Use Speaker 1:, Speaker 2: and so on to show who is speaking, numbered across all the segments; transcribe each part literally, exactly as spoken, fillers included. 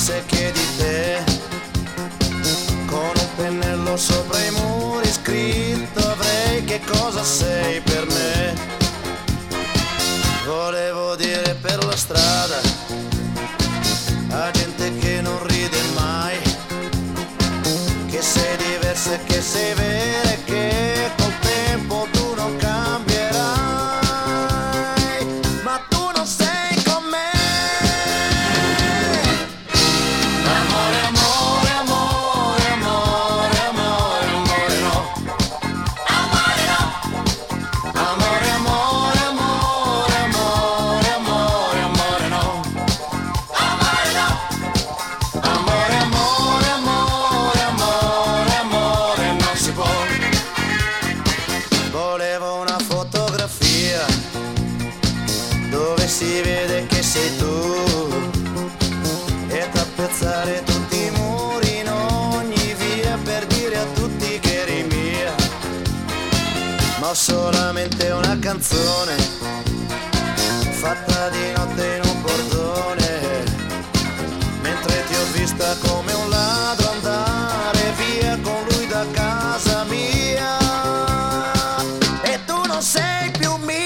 Speaker 1: se chiedi te, con un pennello sopra i muri scritto avrei che cosa sei per me. Volevo dire per la strada a gente che non ride mai, che sei diversa e che sei vera e che col tempo tu non cambierai, ma tu non sei con me. Amore, amore, amore, amore, amore, amore no. Amore no. Amore, amore, amore, amore, amore, amore no. Amore no. Amore, amore, amore, amore, amore non si può. Volevo una fotografia dove si vede che sei tu e tappezzare tutti i muri in ogni via per dire a tutti che eri mia. Ma ho solamente una canzone fatta di notte in un bordone, mentre ti ho vista come un ladro andare via con lui da casa mia, e tu non sei più mia.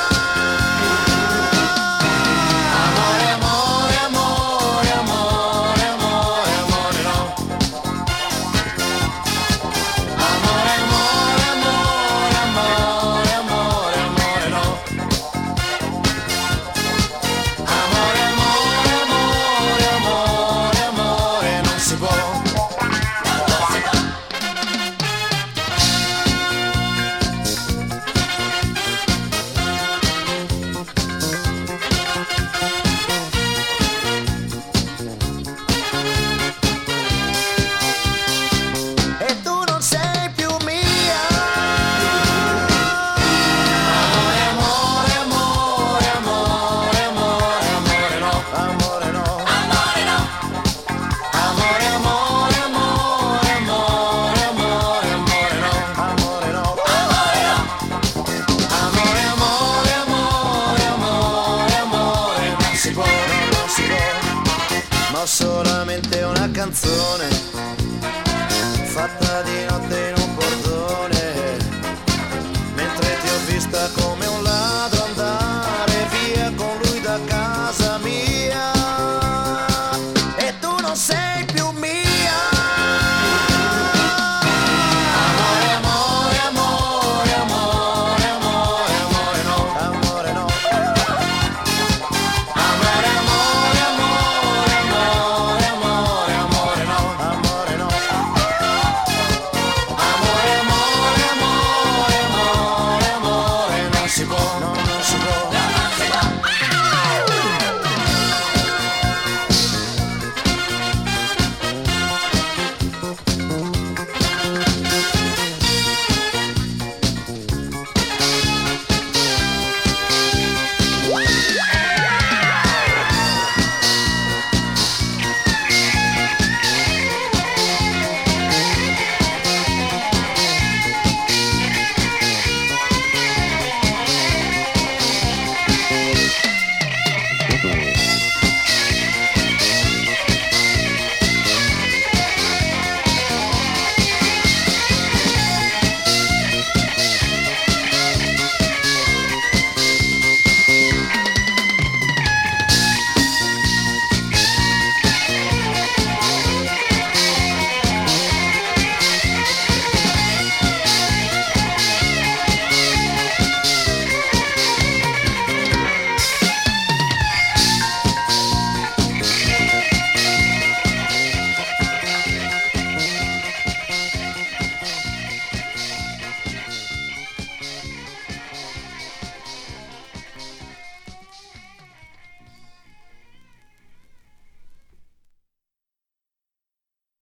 Speaker 1: Amore, amore, amore, amore, amore, amore no. Amore, amore, amore, amore, amore, amore no. Amore, amore, amore, amore, amore non si può. E tu non sei più mia. Amore, amore, amore, amore, amore, amore no. Amore no. Amore no. Amore, amore, amore, amore, amore, amore no. Amore no. Amore no. Amore, amore, amore, amore, amore non si può, non si può. Ma ho solamente una canzone